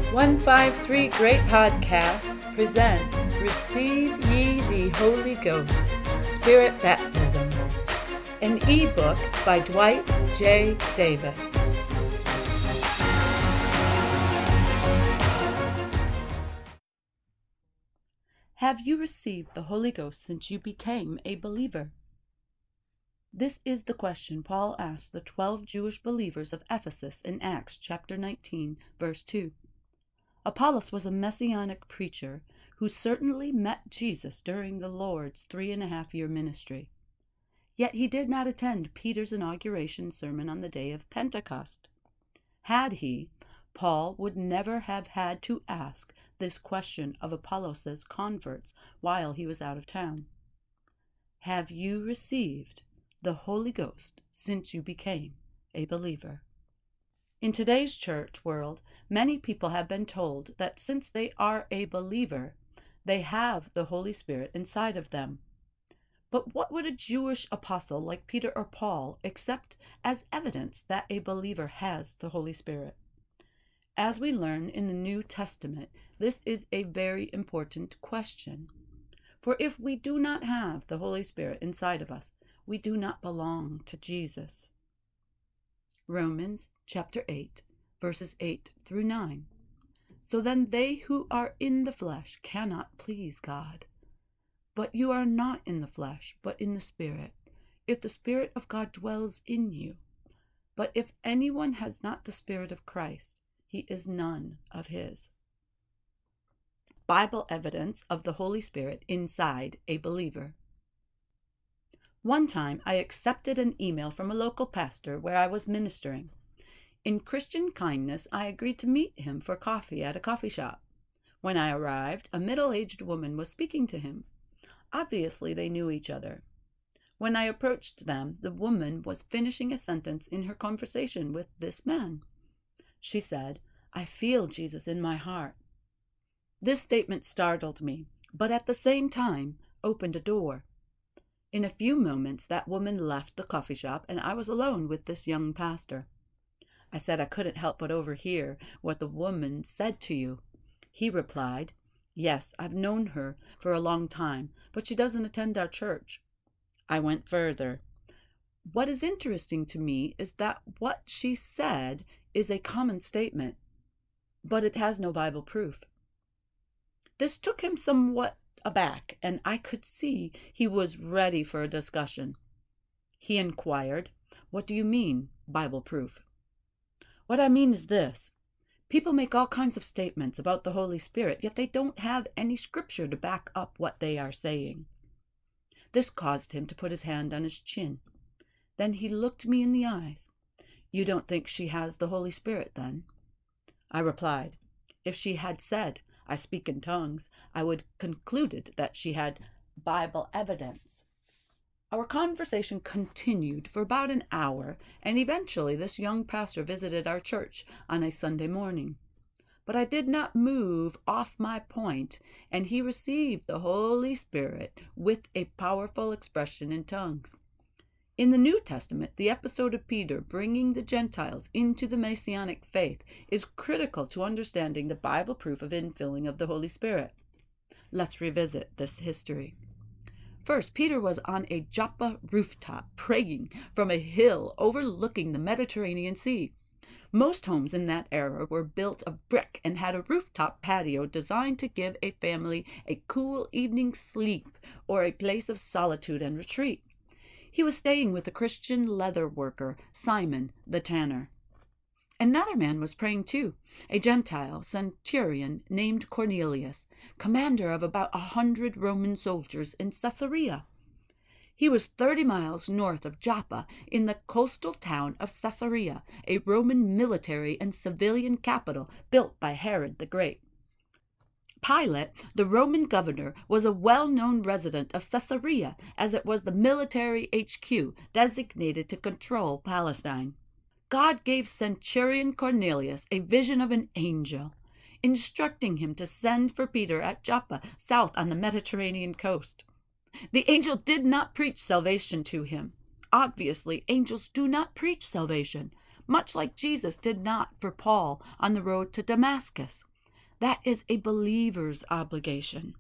153 Great Podcasts presents Receive Ye the Holy Ghost, Spirit Baptism, an ebook by Dwight J. Davis. Have you received the Holy Ghost since you became a believer? This is the question Paul asked the 12 Jewish believers of Ephesus in Acts chapter 19, verse 2. Apollos was a messianic preacher who certainly met Jesus during the Lord's 3.5-year ministry. Yet he did not attend Peter's inauguration sermon on the day of Pentecost. Had he, Paul would never have had to ask this question of Apollos' converts while he was out of town. Have you received the Holy Ghost since you became a believer? In today's church world, many people have been told that since they are a believer, they have the Holy Spirit inside of them. But what would a Jewish apostle like Peter or Paul accept as evidence that a believer has the Holy Spirit? As we learn in the New Testament, this is a very important question. For if we do not have the Holy Spirit inside of us, we do not belong to Jesus. Romans chapter 8, verses 8 through 9. So then they who are in the flesh cannot please God. But you are not in the flesh, but in the Spirit, if the Spirit of God dwells in you. But if anyone has not the Spirit of Christ, he is none of his. Bible evidence of the Holy Spirit inside a believer. One time I accepted an email from a local pastor where I was ministering. In Christian kindness, I agreed to meet him for coffee at a coffee shop. When I arrived, a middle-aged woman was speaking to him. Obviously, they knew each other. When I approached them, the woman was finishing a sentence in her conversation with this man. She said, "I feel Jesus in my heart." This statement startled me, but at the same time opened a door. In a few moments, that woman left the coffee shop, and I was alone with this young pastor. I said I couldn't help but overhear what the woman said to you. He replied, "Yes, I've known her for a long time, but she doesn't attend our church." I went further. What is interesting to me is that what she said is a common statement, but it has no Bible proof. This took him somewhat aback, and I could see he was ready for a discussion. He inquired, "What do you mean, Bible proof?" "What I mean is this. People make all kinds of statements about the Holy Spirit, yet they don't have any scripture to back up what they are saying." This caused him to put his hand on his chin. Then he looked me in the eyes. "You don't think she has the Holy Spirit, then?" I replied, "If she had said, 'I speak in tongues,' I would have concluded that she had Bible evidence." Our conversation continued for about an hour, and eventually this young pastor visited our church on a Sunday morning. But I did not move off my point, and he received the Holy Spirit with a powerful expression in tongues. In the New Testament, the episode of Peter bringing the Gentiles into the Messianic faith is critical to understanding the Bible proof of infilling of the Holy Spirit. Let's revisit this history. First, Peter was on a Joppa rooftop praying from a hill overlooking the Mediterranean Sea. Most homes in that era were built of brick and had a rooftop patio designed to give a family a cool evening sleep or a place of solitude and retreat. He was staying with a Christian leather worker, Simon the tanner. Another man was praying too, a Gentile centurion named Cornelius, commander of about 100 Roman soldiers in Caesarea. He was 30 miles north of Joppa in the coastal town of Caesarea, a Roman military and civilian capital built by Herod the Great. Pilate, the Roman governor, was a well-known resident of Caesarea, as it was the military HQ designated to control Palestine. God gave Centurion Cornelius a vision of an angel, instructing him to send for Peter at Joppa, south on the Mediterranean coast. The angel did not preach salvation to him. Obviously, angels do not preach salvation, much like Jesus did not for Paul on the road to Damascus. That is a believer's obligation.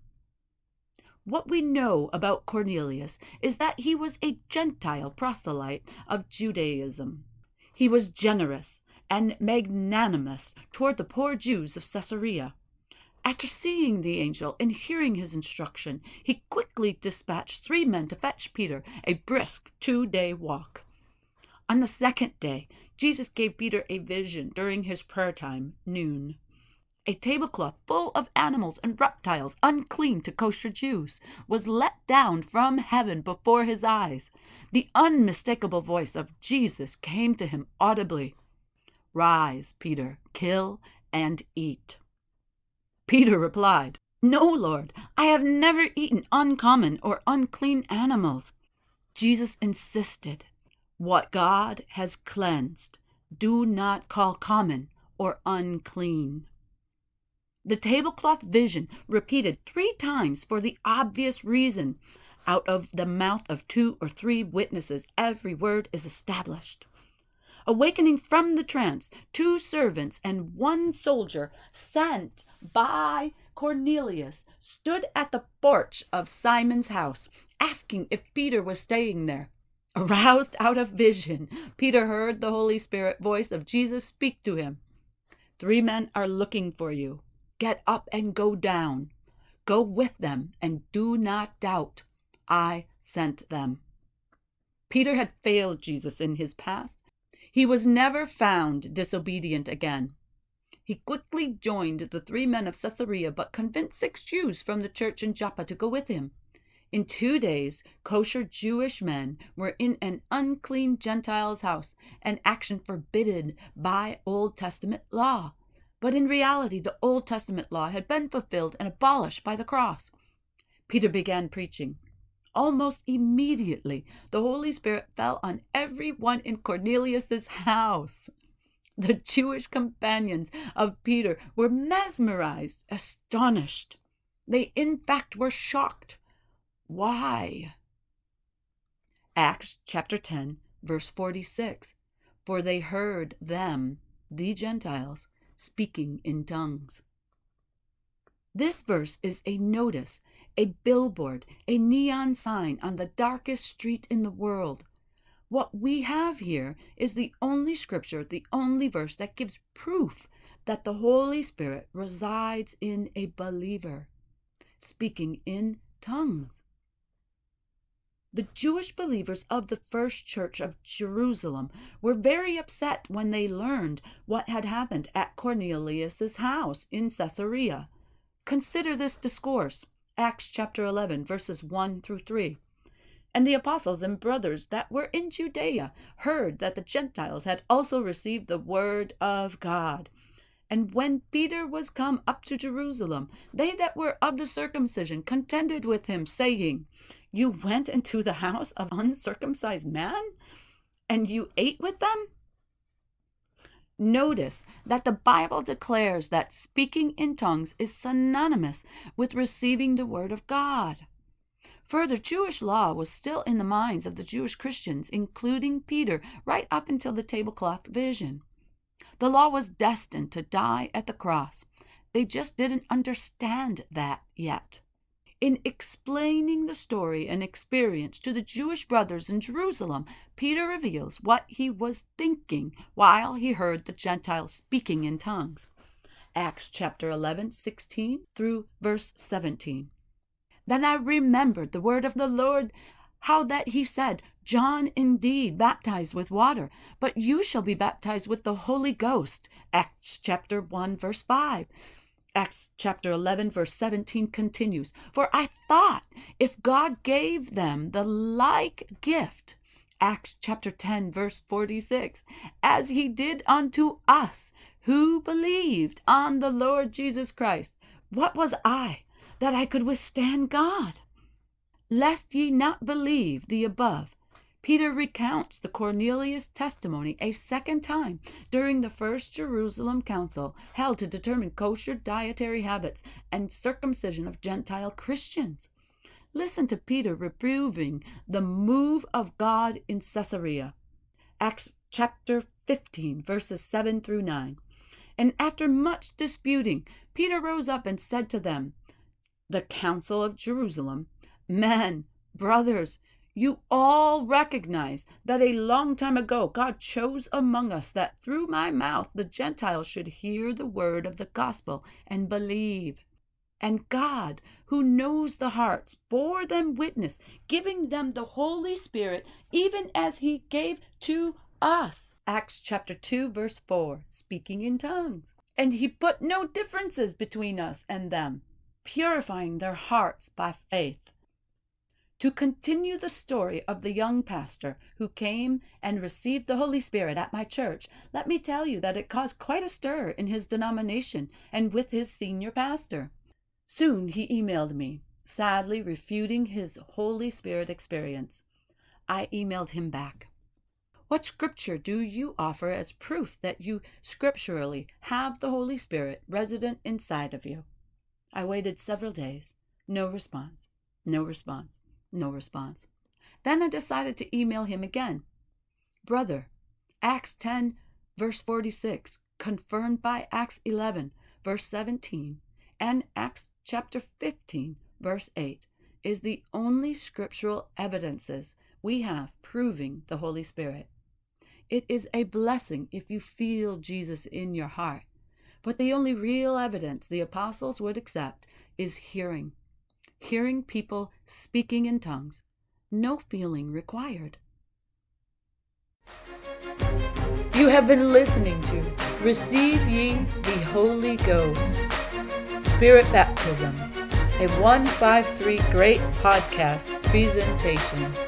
What we know about Cornelius is that he was a Gentile proselyte of Judaism. He was generous and magnanimous toward the poor Jews of Caesarea. After seeing the angel and hearing his instruction, he quickly dispatched 3 men to fetch Peter, a brisk 2-day walk. On the 2nd day, Jesus gave Peter a vision during his prayer time, noon. A tablecloth full of animals and reptiles unclean to kosher Jews was let down from heaven before his eyes. The unmistakable voice of Jesus came to him audibly. "Rise, Peter, kill and eat." Peter replied, "No, Lord, I have never eaten uncommon or unclean animals." Jesus insisted, "What God has cleansed, do not call common or unclean." The tablecloth vision, repeated 3 times for the obvious reason, out of the mouth of 2 or 3 witnesses, every word is established. Awakening from the trance, 2 servants and 1 soldier sent by Cornelius stood at the porch of Simon's house, asking if Peter was staying there. Aroused out of vision, Peter heard the Holy Spirit voice of Jesus speak to him. "3 men are looking for you. Get up and go down. Go with them and do not doubt. I sent them." Peter had failed Jesus in his past. He was never found disobedient again. He quickly joined the 3 men of Caesarea, but convinced 6 Jews from the church in Joppa to go with him. In 2 days, kosher Jewish men were in an unclean Gentile's house, an action forbidden by Old Testament law. But in reality, the Old Testament law had been fulfilled and abolished by the cross. Peter began preaching. Almost immediately, the Holy Spirit fell on everyone in Cornelius's house. The Jewish companions of Peter were mesmerized, astonished. They, in fact, were shocked. Why? Acts chapter 10, verse 46. For they heard them, the Gentiles, speaking in tongues. This verse is a notice, a billboard, a neon sign on the darkest street in the world. What we have here is the only scripture, the only verse that gives proof that the Holy Spirit resides in a believer, speaking in tongues. The Jewish believers of the first church of Jerusalem were very upset when they learned what had happened at Cornelius's house in Caesarea. Consider this discourse, Acts chapter 11, verses 1 through 3. And the apostles and brothers that were in Judea heard that the Gentiles had also received the word of God. And when Peter was come up to Jerusalem, they that were of the circumcision contended with him, saying, You went into the house of uncircumcised man, and you ate with them? Notice that the Bible declares that speaking in tongues is synonymous with receiving the word of God. Further, Jewish law was still in the minds of the Jewish Christians, including Peter, right up until the tablecloth vision. The law was destined to die at the cross. They just didn't understand that yet. In explaining the story and experience to the Jewish brothers in Jerusalem, Peter reveals what he was thinking while he heard the Gentiles speaking in tongues. Acts chapter 11, 16 through verse 17. Then I remembered the word of the Lord, how that he said, John indeed baptized with water, but you shall be baptized with the Holy Ghost. Acts chapter 1, verse 5. Acts chapter 11, verse 17 continues, For I thought if God gave them the like gift, Acts chapter 10, verse 46, as he did unto us, who believed on the Lord Jesus Christ, what was I, that I could withstand God? Lest ye not believe the above, Peter recounts the Cornelius testimony a second time during the first Jerusalem council held to determine kosher dietary habits and circumcision of Gentile Christians. Listen to Peter reproving the move of God in Caesarea. Acts chapter 15, verses 7 through 9. And after much disputing, Peter rose up and said to them, the council of Jerusalem, Men, brothers, you all recognize that a long time ago God chose among us that through my mouth the Gentiles should hear the word of the gospel and believe. And God, who knows the hearts, bore them witness, giving them the Holy Spirit, even as he gave to us. Acts chapter 2, verse 4, speaking in tongues. And he put no differences between us and them, purifying their hearts by faith. To continue the story of the young pastor who came and received the Holy Spirit at my church, let me tell you that it caused quite a stir in his denomination and with his senior pastor. Soon he emailed me, sadly refuting his Holy Spirit experience. I emailed him back. What scripture do you offer as proof that you scripturally have the Holy Spirit resident inside of you? I waited several days. No response. No response. No response. Then I decided to email him again. Brother, Acts 10, verse 46, confirmed by Acts 11, verse 17, and Acts chapter 15, verse 8, is the only scriptural evidences we have proving the Holy Spirit. It is a blessing if you feel Jesus in your heart, but the only real evidence the apostles would accept is hearing people speaking in tongues, no feeling required. You have been listening to Receive Ye the Holy Ghost, Spirit Baptism, a 153 Great Podcast presentation.